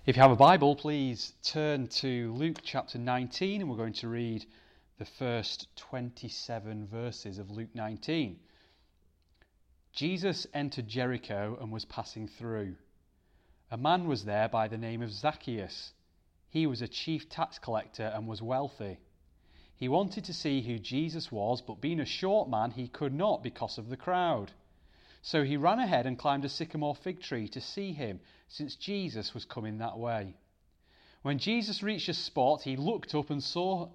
If you have a Bible, please turn to Luke chapter 19, and we're going to read the first 27 verses of Luke 19. Jesus entered Jericho and was passing through. A man was there by the name of Zacchaeus. He was a chief tax collector and was wealthy. He wanted to see who Jesus was, but being a short man, he could not because of the crowd. So he ran ahead and climbed a sycamore fig tree to see him, since Jesus was coming that way. When Jesus reached a spot, he looked up and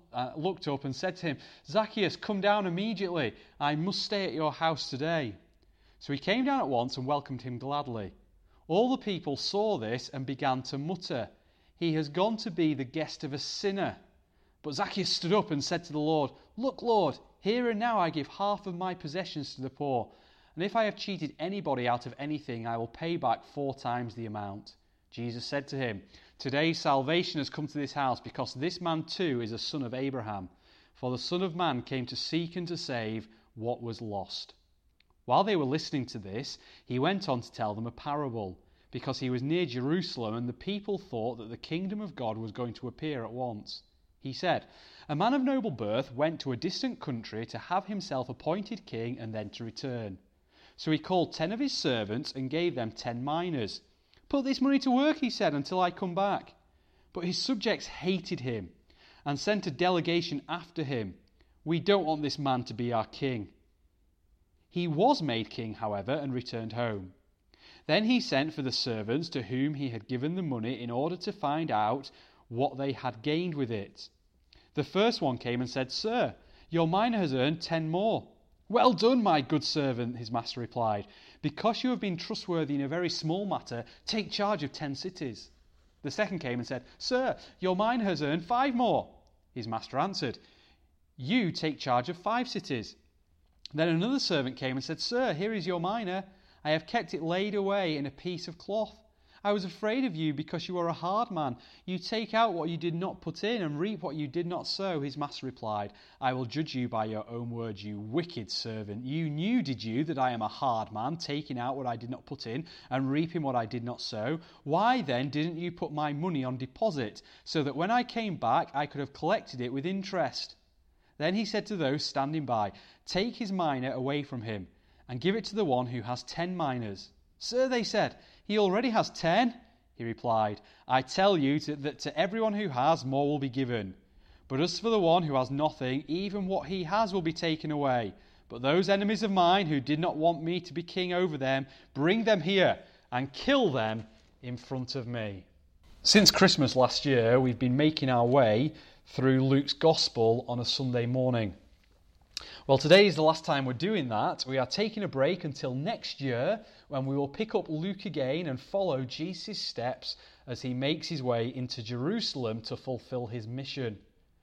said to him, "Zacchaeus, come down immediately. I must stay at your house today." So he came down at once and welcomed him gladly. All the people saw this and began to mutter, "He has gone to be the guest of a sinner." But Zacchaeus stood up and said to the Lord, "Look, Lord, here and now I give half of my possessions to the poor. And if I have cheated anybody out of anything, I will pay back 4 times the amount." Jesus said to him, "Today salvation has come to this house, because this man too is a son of Abraham. For the Son of Man came to seek and to save what was lost." While they were listening to this, he went on to tell them a parable, because he was near Jerusalem and the people thought that the kingdom of God was going to appear at once. He said, "A man of noble birth went to a distant country to have himself appointed king and then to return. So he called 10 of his servants and gave them 10 minas. 'Put this money to work,' he said, 'until I come back.' But his subjects hated him and sent a delegation after him. 'We don't want this man to be our king.' He was made king, however, and returned home. Then he sent for the servants to whom he had given the money in order to find out what they had gained with it. The first one came and said, 'Sir, your mina has earned 10 more. "Well done, my good servant," his master replied. "Because you have been trustworthy in a very small matter, take charge of 10 cities." The second came and said, "Sir, your mina has earned 5 more. His master answered, "You take charge of 5 cities." Then another servant came and said, "Sir, here is your mina. I have kept it laid away in a piece of cloth. I was afraid of you because you are a hard man. You take out what you did not put in and reap what you did not sow." His master replied, "I will judge you by your own words, you wicked servant. You knew, did you, that I am a hard man, taking out what I did not put in and reaping what I did not sow? Why then didn't you put my money on deposit, so that when I came back I could have collected it with interest?" Then he said to those standing by, "Take his mina away from him and give it to the one who has 10 minas. "Sir," they said, "he already has 10. He replied, "I tell you that to everyone who has, more will be given. But as for the one who has nothing, even what he has will be taken away. But those enemies of mine who did not want me to be king over them, bring them here and kill them in front of me." Since Christmas last year, we've been making our way through Luke's Gospel on a Sunday morning. Well, today is the last time we're doing that. We are taking a break until next year, when we will pick up Luke again and follow Jesus' steps as he makes his way into Jerusalem to fulfill his mission.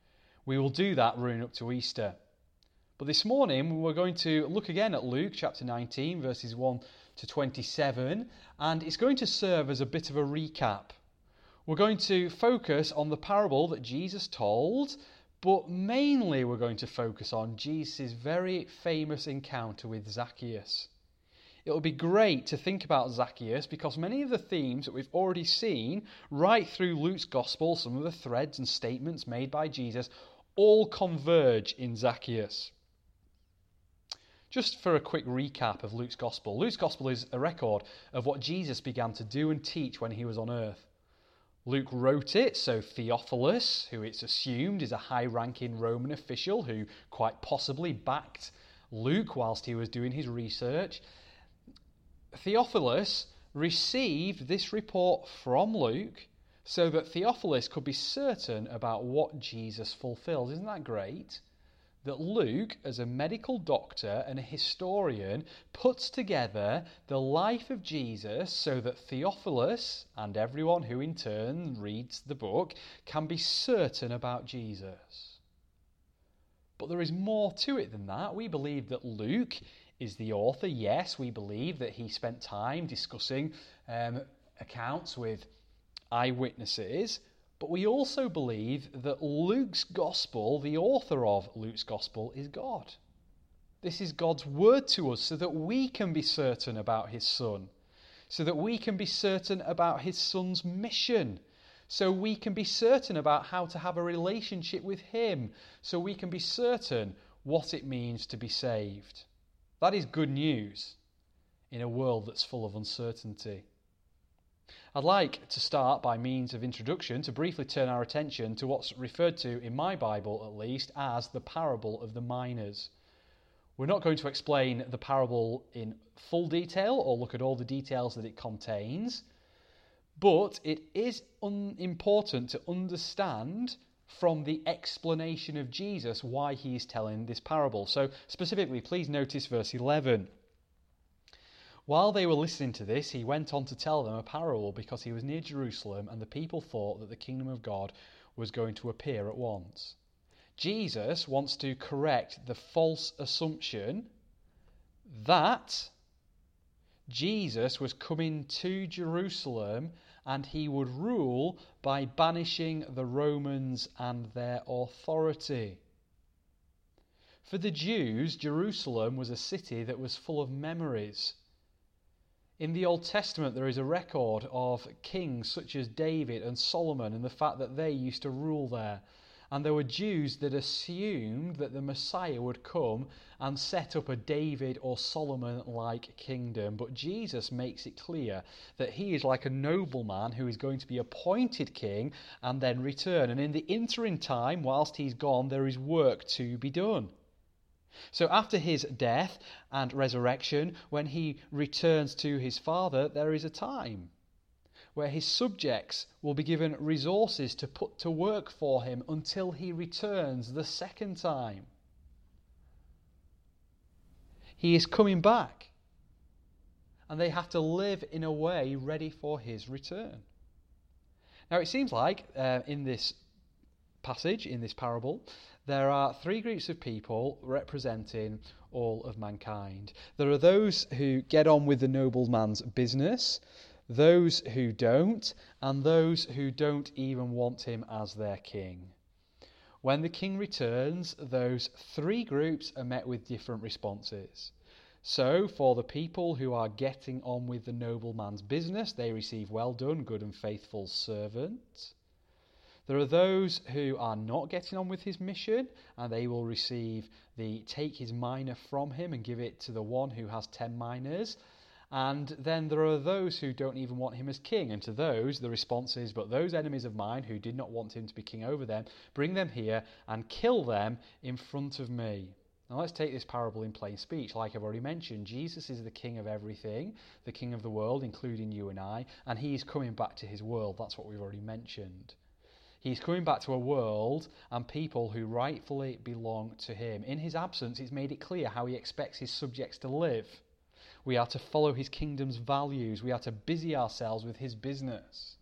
We will do that running up to Easter. But this morning we're going to look again at Luke chapter 19, verses 1 to 27, and it's going to serve as a bit of a recap. We're going to focus on the parable that Jesus told, but mainly we're going to focus on Jesus' very famous encounter with Zacchaeus. It will be great to think about Zacchaeus because many of the themes that we've already seen right through Luke's Gospel, some of the threads and statements made by Jesus, all converge in Zacchaeus. Just for a quick recap of Luke's Gospel. Luke's Gospel is a record of what Jesus began to do and teach when he was on earth. Luke wrote it, so Theophilus, who it's assumed is a high-ranking Roman official who quite possibly backed Luke whilst he was doing his research, Theophilus received this report from Luke so that Theophilus could be certain about what Jesus fulfilled. Isn't that great? That Luke, as a medical doctor and a historian, puts together the life of Jesus so that Theophilus, and everyone who in turn reads the book, can be certain about Jesus. But there is more to it than that. We believe that Luke is the author. Yes, we believe that he spent time discussing accounts with eyewitnesses. But we also believe that Luke's Gospel, the author of Luke's Gospel, is God. This is God's word to us so that we can be certain about his Son, so that we can be certain about his Son's mission, so we can be certain about how to have a relationship with him, so we can be certain what it means to be saved. That is good news in a world that's full of uncertainty. I'd like to start, by means of introduction, to briefly turn our attention to what's referred to, in my Bible at least, as the parable of the minas. We're not going to explain the parable in full detail or look at all the details that it contains, but it is important to understand from the explanation of Jesus why he is telling this parable. So specifically, please notice verse 11. While they were listening to this, he went on to tell them a parable because he was near Jerusalem and the people thought that the kingdom of God was going to appear at once. Jesus wants to correct the false assumption that Jesus was coming to Jerusalem and he would rule by banishing the Romans and their authority. For the Jews, Jerusalem was a city that was full of memories. In the Old Testament, there is a record of kings such as David and Solomon and the fact that they used to rule there. And there were Jews that assumed that the Messiah would come and set up a David or Solomon-like kingdom. But Jesus makes it clear that he is like a nobleman who is going to be appointed king and then return. And in the interim time, whilst he's gone, there is work to be done. So after his death and resurrection, when he returns to his Father, there is a time where his subjects will be given resources to put to work for him until he returns the second time. He is coming back, and they have to live in a way ready for his return. Now it seems like in this passage, in this parable, there are three groups of people representing all of mankind. There are those who get on with the nobleman's business, those who don't, and those who don't even want him as their king. When the king returns, those three groups are met with different responses. So, for the people who are getting on with the nobleman's business, they receive, "Well done, good and faithful servant." There are those who are not getting on with his mission, and they will receive take his mina from him and give it to the one who has 10 minas. And then there are those who don't even want him as king, and to those the response is, "But those enemies of mine who did not want him to be king over them, bring them here and kill them in front of me." Now let's take this parable in plain speech. Like I've already mentioned, Jesus is the king of everything, the king of the world, including you and I, and he is coming back to his world. That's what we've already mentioned. He's coming back to a world and people who rightfully belong to him. In his absence, it's made it clear how he expects his subjects to live. We are to follow his kingdom's values. We are to busy ourselves with his business.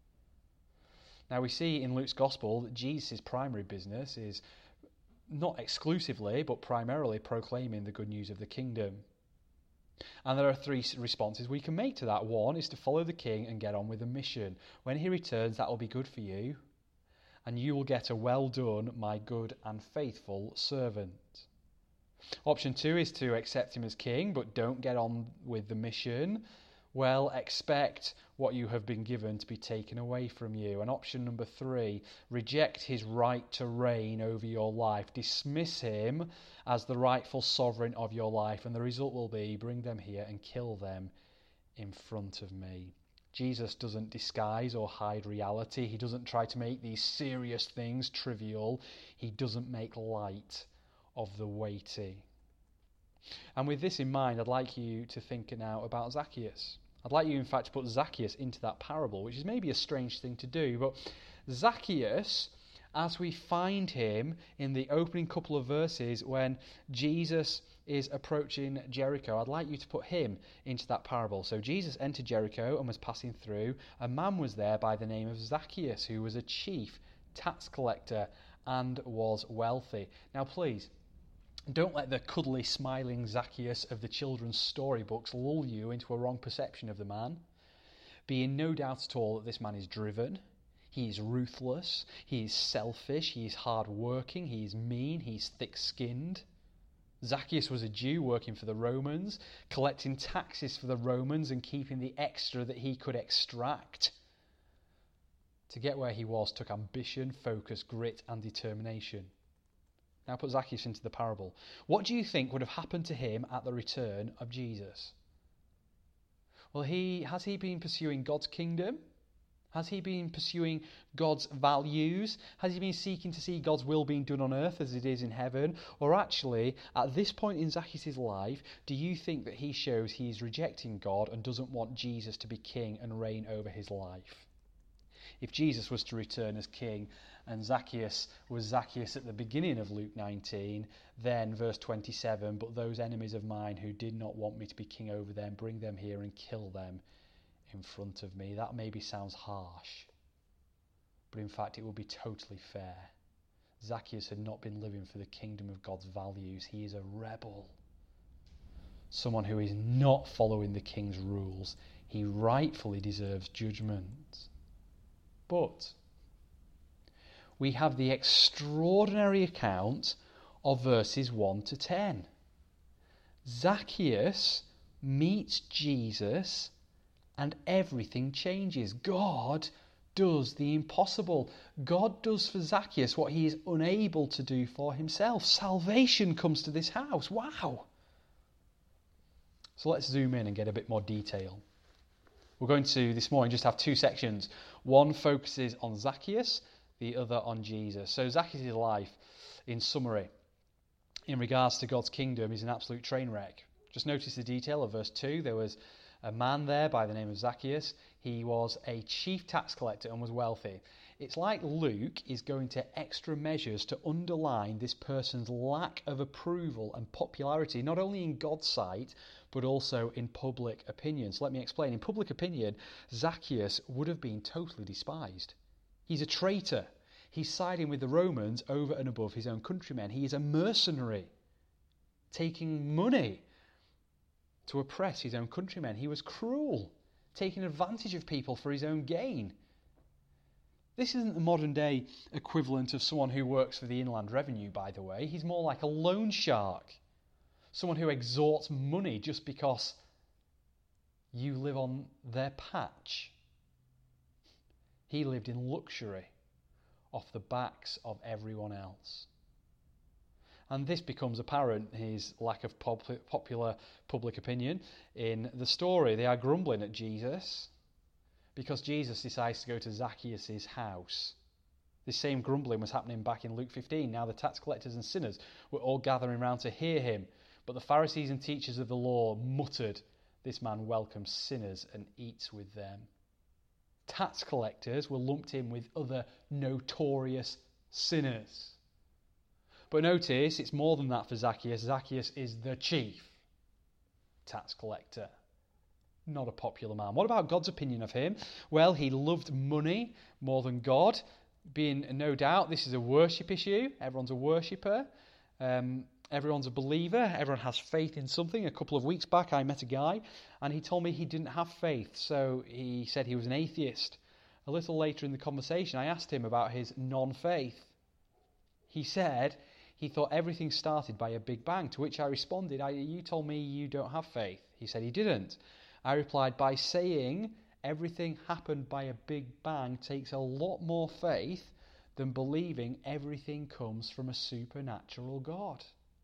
Now we see in Luke's gospel that Jesus' primary business is not exclusively, but primarily proclaiming the good news of the kingdom. And there are three responses we can make to that. One is to follow the king and get on with the mission. When he returns, that will be good for you, and you will get a "Well done, my good and faithful servant." Option 2 is to accept him as king, but don't get on with the mission. Well, expect what you have been given to be taken away from you. And option number 3, reject his right to reign over your life. Dismiss him as the rightful sovereign of your life, and the result will be, bring them here and kill them in front of me. Jesus doesn't disguise or hide reality. He doesn't try to make these serious things trivial. He doesn't make light of the weighty. And with this in mind, I'd like you to think now about Zacchaeus. I'd like you, in fact, to put Zacchaeus into that parable, which is maybe a strange thing to do, but Zacchaeus, as we find him in the opening couple of verses when Jesus is approaching Jericho, I'd like you to put him into that parable. So Jesus entered Jericho and was passing through. A man was there by the name of Zacchaeus, who was a chief tax collector and was wealthy. Now please, don't let the cuddly, smiling Zacchaeus of the children's storybooks lull you into a wrong perception of the man. Be in no doubt at all that this man is driven, he is ruthless, he is selfish, he is hard-working, he is mean, he is thick-skinned. Zacchaeus was a Jew working for the Romans, collecting taxes for the Romans and keeping the extra that he could extract. To get where he was took ambition, focus, grit and determination. Now put Zacchaeus into the parable. What do you think would have happened to him at the return of Jesus? Well, has he been pursuing God's kingdom? Has he been pursuing God's values? Has he been seeking to see God's will being done on earth as it is in heaven? Or actually, at this point in Zacchaeus' life, do you think that he shows he's rejecting God and doesn't want Jesus to be king and reign over his life? If Jesus was to return as king and Zacchaeus was Zacchaeus at the beginning of Luke 19, then verse 27, but those enemies of mine who did not want me to be king over them, bring them here and kill them in front of me. That maybe sounds harsh, but in fact it would be totally fair. Zacchaeus had not been living for the kingdom of God's values. He is a rebel, someone who is not following the king's rules. He rightfully deserves judgment. But we have the extraordinary account of verses 1 to 10. Zacchaeus meets Jesus and everything changes. God does the impossible. God does for Zacchaeus what he is unable to do for himself. Salvation comes to this house. Wow! So let's zoom in and get a bit more detail. We're going to, this morning, just have two sections. One focuses on Zacchaeus, the other on Jesus. So Zacchaeus' life, in summary, in regards to God's kingdom, is an absolute train wreck. Just notice the detail of verse 2. There was a man there by the name of Zacchaeus. He was a chief tax collector and was wealthy. It's like Luke is going to extra measures to underline this person's lack of approval and popularity, not only in God's sight, but also in public opinion. So let me explain. In public opinion, Zacchaeus would have been totally despised. He's a traitor. He's siding with the Romans over and above his own countrymen. He is a mercenary, taking money to oppress his own countrymen. He was cruel, taking advantage of people for his own gain. This isn't the modern day equivalent of someone who works for the Inland Revenue, by the way. He's more like a loan shark, someone who extorts money just because you live on their patch. He lived in luxury off the backs of everyone else. And this becomes apparent, his lack of popular public opinion, in the story. They are grumbling at Jesus because Jesus decides to go to Zacchaeus' house. This same grumbling was happening back in Luke 15. Now the tax collectors and sinners were all gathering round to hear him. But the Pharisees and teachers of the law muttered, "This man welcomes sinners and eats with them." Tax collectors were lumped in with other notorious sinners. But notice, it's more than that for Zacchaeus. Zacchaeus is the chief tax collector, not a popular man. What about God's opinion of him? Well, he loved money more than God. Being no doubt, this is a worship issue. Everyone's a worshipper. Everyone's a believer. Everyone has faith in something. A couple of weeks back, I met a guy, and he told me he didn't have faith, so he said he was an atheist. A little later in the conversation, I asked him about his non-faith. He said he thought everything started by a big bang, to which I responded, "You told me you don't have faith." He said he didn't. I replied, by saying everything happened by a big bang takes a lot more faith than believing everything comes from a supernatural God.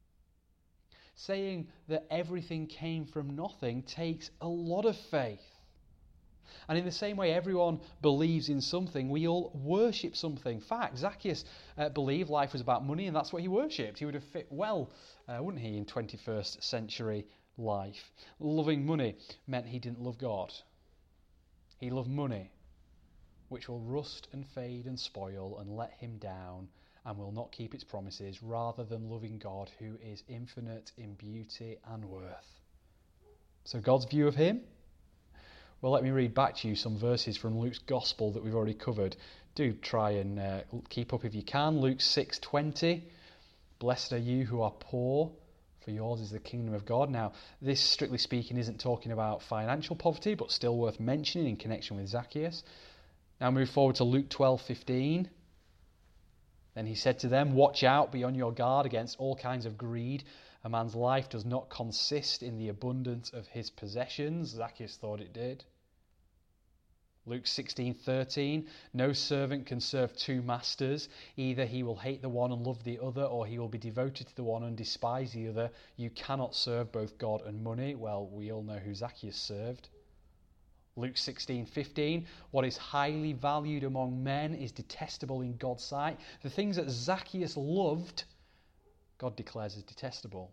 Saying that everything came from nothing takes a lot of faith. And in the same way, everyone believes in something. We all worship something. In fact, Zacchaeus believed life was about money, and that's what he worshipped. He would have fit well, wouldn't he, in 21st century life. Loving money meant he didn't love God. He loved money, which will rust and fade and spoil and let him down and will not keep its promises, rather than loving God, who is infinite in beauty and worth. So God's view of him? Well, let me read back to you some verses from Luke's Gospel that we've already covered. Do try and keep up if you can. Luke 6:20. Blessed are you who are poor, for yours is the kingdom of God. Now, this, strictly speaking, isn't talking about financial poverty, but still worth mentioning in connection with Zacchaeus. Now move forward to Luke 12:15. Then he said to them, "Watch out, be on your guard against all kinds of greed. A man's life does not consist in the abundance of his possessions." Zacchaeus thought it did. Luke 16:13, no servant can serve two masters. Either he will hate the one and love the other, or he will be devoted to the one and despise the other. You cannot serve both God and money. Well, we all know who Zacchaeus served. Luke 16:15, what is highly valued among men is detestable in God's sight. The things that Zacchaeus loved, God declares as detestable.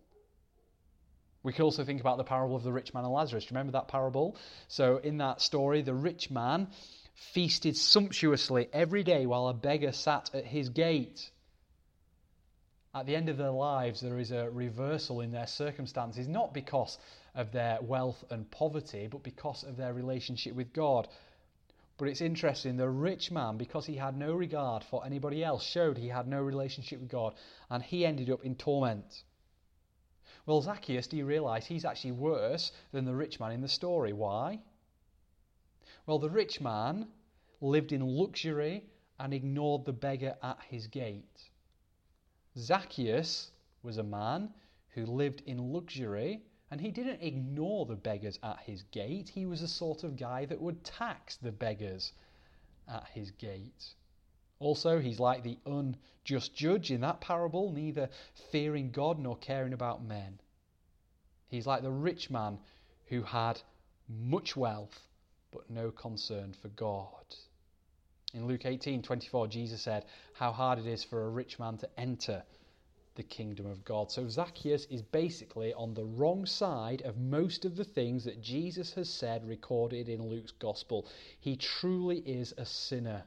We can also think about the parable of the rich man and Lazarus. Do you remember that parable? So in that story, the rich man feasted sumptuously every day while a beggar sat at his gate. At the end of their lives, there is a reversal in their circumstances, not because of their wealth and poverty, but because of their relationship with God. But it's interesting, the rich man, because he had no regard for anybody else, showed he had no relationship with God, and he ended up in torment. Well, Zacchaeus, do you realise he's actually worse than the rich man in the story? Why? Well, the rich man lived in luxury and ignored the beggar at his gate. Zacchaeus was a man who lived in luxury, and he didn't ignore the beggars at his gate. He was the sort of guy that would tax the beggars at his gate. Also, he's like the unjust judge in that parable, neither fearing God nor caring about men. He's like the rich man who had much wealth but no concern for God. In Luke 18:24, Jesus said how hard it is for a rich man to enter the kingdom of God. So Zacchaeus is basically on the wrong side of most of the things that Jesus has said recorded in Luke's gospel. He truly is a sinner.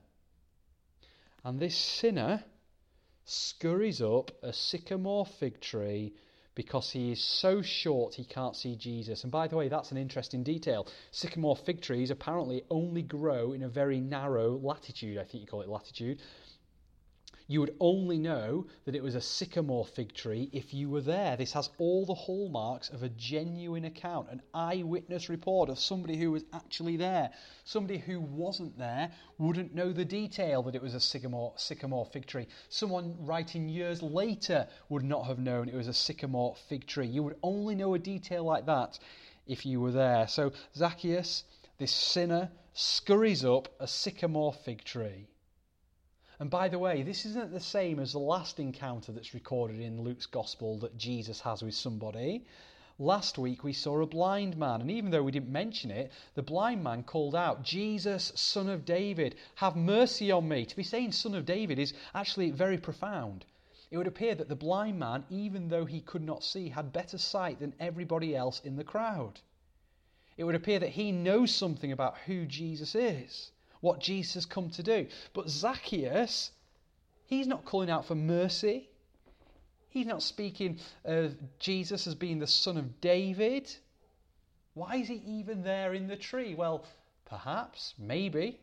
And this sinner scurries up a sycamore fig tree because he is so short he can't see Jesus. And by the way, that's an interesting detail. Sycamore fig trees apparently only grow in a very narrow latitude. I think you call it latitude. You would only know that it was a sycamore fig tree if you were there. This has all the hallmarks of a genuine account, an eyewitness report of somebody who was actually there. Somebody who wasn't there wouldn't know the detail that it was a sycamore fig tree. Someone writing years later would not have known it was a sycamore fig tree. You would only know a detail like that if you were there. So Zacchaeus, this sinner, scurries up a sycamore fig tree. And by the way, this isn't the same as the last encounter that's recorded in Luke's gospel that Jesus has with somebody. Last week we saw a blind man, and even though we didn't mention it, the blind man called out, "Jesus, Son of David, have mercy on me." To be saying Son of David is actually very profound. It would appear that the blind man, even though he could not see, had better sight than everybody else in the crowd. It would appear that he knows something about who Jesus is, what Jesus has come to do. But Zacchaeus, he's not calling out for mercy. He's not speaking of Jesus as being the son of David. Why is he even there in the tree? Well, perhaps, maybe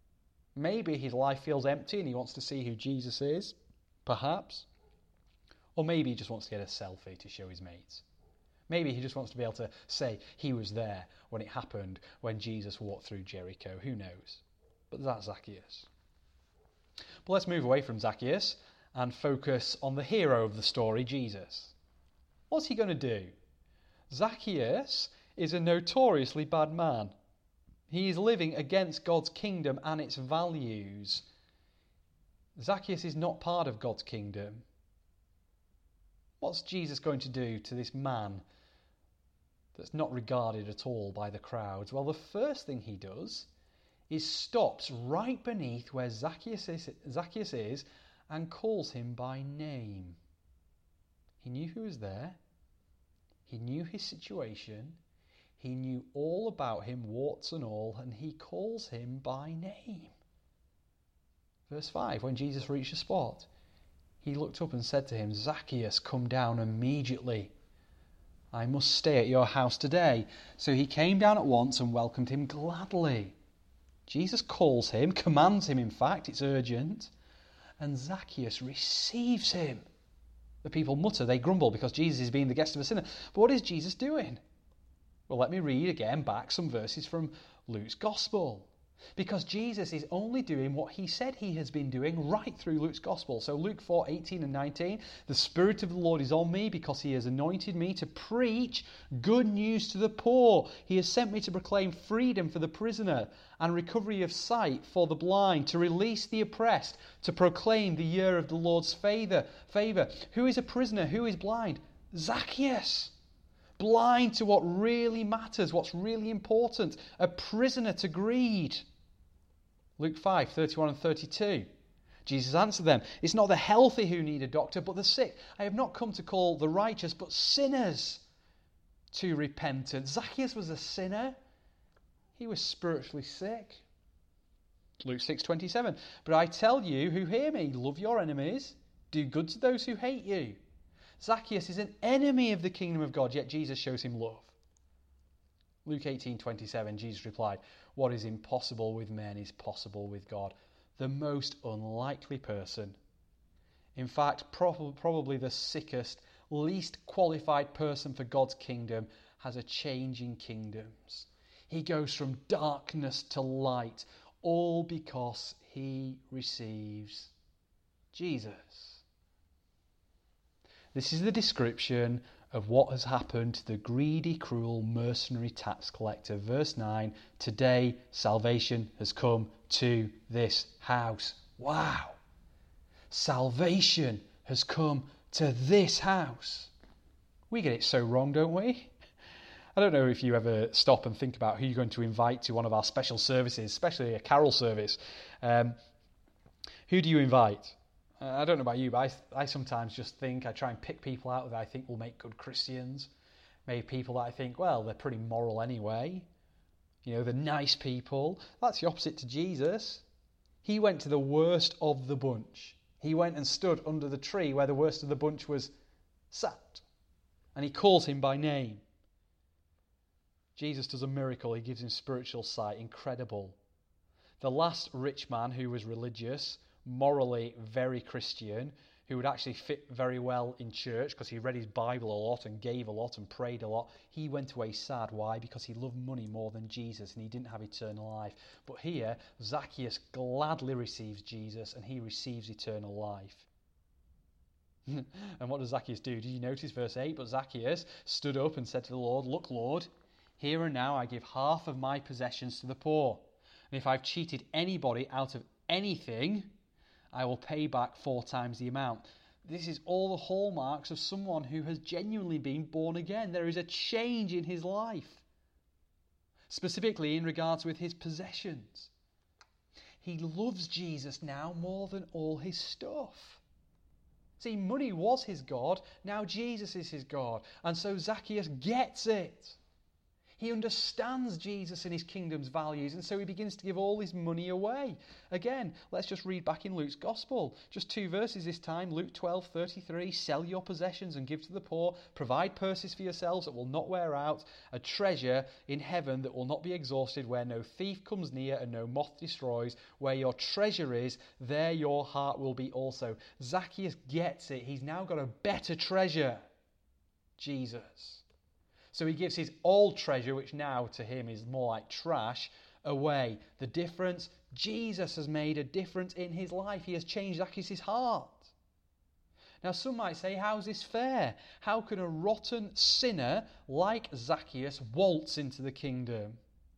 his life feels empty and he wants to see who Jesus is. Perhaps. Or maybe he just wants to get a selfie to show his mates. Maybe he just wants to be able to say he was there when it happened, when Jesus walked through Jericho. Who knows? But that's Zacchaeus. But let's move away from Zacchaeus and focus on the hero of the story, Jesus. What's he going to do? Zacchaeus is a notoriously bad man. He is living against God's kingdom and its values. Zacchaeus is not part of God's kingdom. What's Jesus going to do to this man that's not regarded at all by the crowds? Well, the first thing he does is stops right beneath where Zacchaeus is and calls him by name. He knew who was there. He knew his situation. He knew all about him, warts and all, and he calls him by name. Verse 5, when Jesus reached the spot, he looked up and said to him, "Zacchaeus, come down immediately. I must stay at your house today." So he came down at once and welcomed him gladly. Jesus calls him, commands him in fact, it's urgent, and Zacchaeus receives him. The people mutter, they grumble because Jesus is being the guest of a sinner. But what is Jesus doing? Well, let me read again back some verses from Luke's Gospel. Because Jesus is only doing what he said he has been doing right through Luke's Gospel. So Luke 4:18 and 19, the Spirit of the Lord is on me because he has anointed me to preach good news to the poor. He has sent me to proclaim freedom for the prisoner and recovery of sight for the blind, to release the oppressed, to proclaim the year of the Lord's favour. Who is a prisoner? Who is blind? Zacchaeus. Blind to what really matters, what's really important. A prisoner to greed. Luke 5:31 and 32. Jesus answered them, "It's not the healthy who need a doctor, but the sick. I have not come to call the righteous, but sinners to repentance." Zacchaeus was a sinner. He was spiritually sick. Luke 6:27. "But I tell you who hear me, love your enemies, do good to those who hate you." Zacchaeus is an enemy of the kingdom of God, yet Jesus shows him love. Luke 18:27, Jesus replied, "What is impossible with men is possible with God." The most unlikely person. In fact, probably the sickest, least qualified person for God's kingdom has a change in kingdoms. He goes from darkness to light, all because he receives Jesus. This is the description of what has happened to the greedy, cruel, mercenary tax collector. Verse 9, today salvation has come to this house. Wow! Salvation has come to this house. We get it so wrong, don't we? I don't know if you ever stop and think about who you're going to invite to one of our special services, especially a carol service. Who do you invite? I don't know about you, but I sometimes just think, I try and pick people out that I think will make good Christians. Maybe people that I think, well, they're pretty moral anyway. You know, they're nice people. That's the opposite to Jesus. He went to the worst of the bunch. He went and stood under the tree where the worst of the bunch was sat. And he calls him by name. Jesus does a miracle. He gives him spiritual sight. Incredible. The last rich man who was religious, morally very Christian, who would actually fit very well in church because he read his Bible a lot and gave a lot and prayed a lot, he went away sad. Why? Because he loved money more than Jesus and he didn't have eternal life. But here, Zacchaeus gladly receives Jesus and he receives eternal life. And what does Zacchaeus do? Did you notice verse 8? But Zacchaeus stood up and said to the Lord, "Look, Lord, here and now I give half of my possessions to the poor. And if I've cheated anybody out of anything, I will pay back 4 times the amount." This is all the hallmarks of someone who has genuinely been born again. There is a change in his life, specifically in regards with his possessions. He loves Jesus now more than all his stuff. See, money was his God, now Jesus is his God. And so Zacchaeus gets it. He understands Jesus and his kingdom's values, and so he begins to give all his money away. Again, let's just read back in Luke's Gospel. Just 2 verses this time. Luke 12:33. "Sell your possessions and give to the poor. Provide purses for yourselves that will not wear out. A treasure in heaven that will not be exhausted, where no thief comes near and no moth destroys. Where your treasure is, there your heart will be also." Zacchaeus gets it. He's now got a better treasure. Jesus. So he gives his old treasure, which now to him is more like trash, away. The difference, Jesus has made a difference in his life. He has changed Zacchaeus' heart. Now some might say, how's this fair? How can a rotten sinner like Zacchaeus waltz into the kingdom?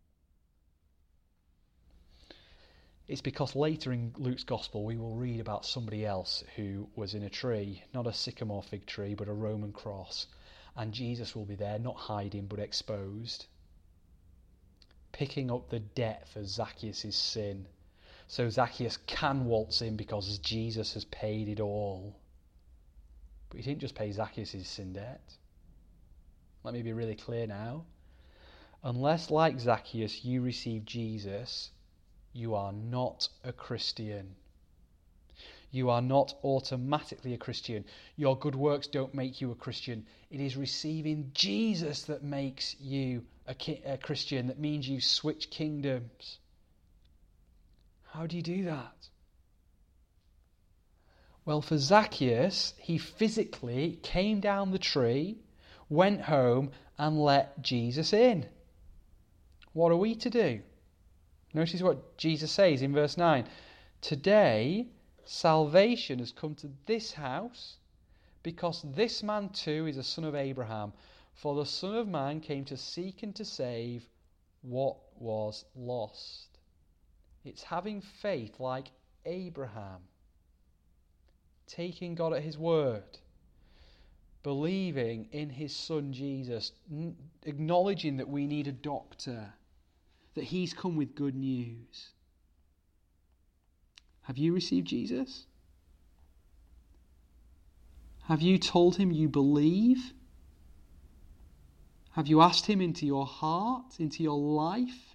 It's because later in Luke's Gospel we will read about somebody else who was in a tree, not a sycamore fig tree, but a Roman cross. And Jesus will be there, not hiding, but exposed, picking up the debt for Zacchaeus' sin. So Zacchaeus can waltz in because Jesus has paid it all. But he didn't just pay Zacchaeus' sin debt. Let me be really clear now. Unless, like Zacchaeus, you receive Jesus, you are not a Christian. You are not automatically a Christian. Your good works don't make you a Christian. It is receiving Jesus that makes you a Christian, that means you switch kingdoms. How do you do that? Well, for Zacchaeus, he physically came down the tree, went home and let Jesus in. What are we to do? Notice what Jesus says in verse 9. Today, salvation has come to this house, because this man too is a son of Abraham. For the Son of Man came to seek and to save what was lost. It's having faith like Abraham, taking God at his word, believing in his Son Jesus, acknowledging that we need a doctor, that he's come with good news. Have you received Jesus? Have you told him you believe? Have you asked him into your heart, into your life?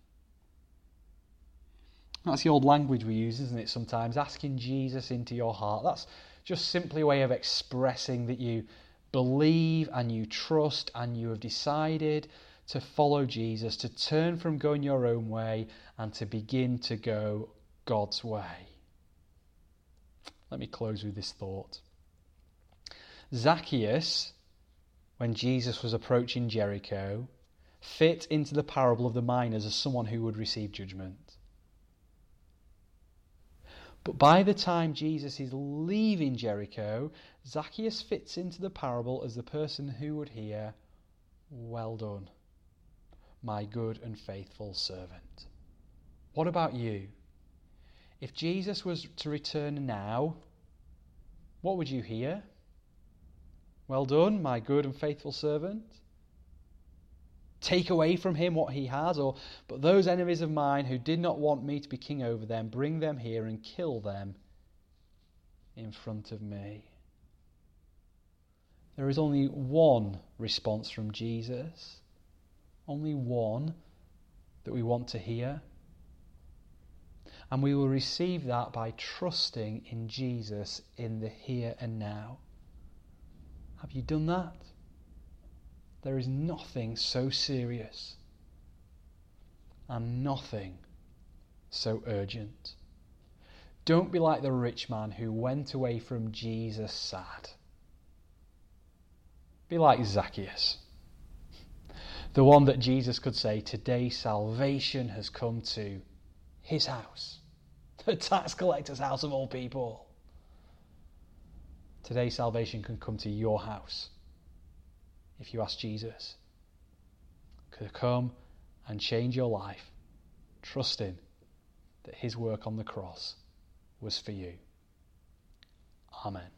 That's the old language we use, isn't it, sometimes? Asking Jesus into your heart. That's just simply a way of expressing that you believe and you trust and you have decided to follow Jesus, to turn from going your own way and to begin to go God's way. Let me close with this thought. Zacchaeus, when Jesus was approaching Jericho, fit into the parable of the miners as someone who would receive judgment. But by the time Jesus is leaving Jericho, Zacchaeus fits into the parable as the person who would hear, "Well done, my good and faithful servant." What about you? If Jesus was to return now, what would you hear? "Well done, my good and faithful servant"? Take away from him what he has, or "But those enemies of mine who did not want me to be king over them, bring them here and kill them in front of me"? There is only one response from Jesus, only one that we want to hear. And we will receive that by trusting in Jesus in the here and now. Have you done that? There is nothing so serious and nothing so urgent. Don't be like the rich man who went away from Jesus sad. Be like Zacchaeus, the one that Jesus could say, "Today salvation has come to his house," the tax collector's house of all people. Today salvation can come to your house if you ask Jesus to come and change your life, trusting that his work on the cross was for you. Amen.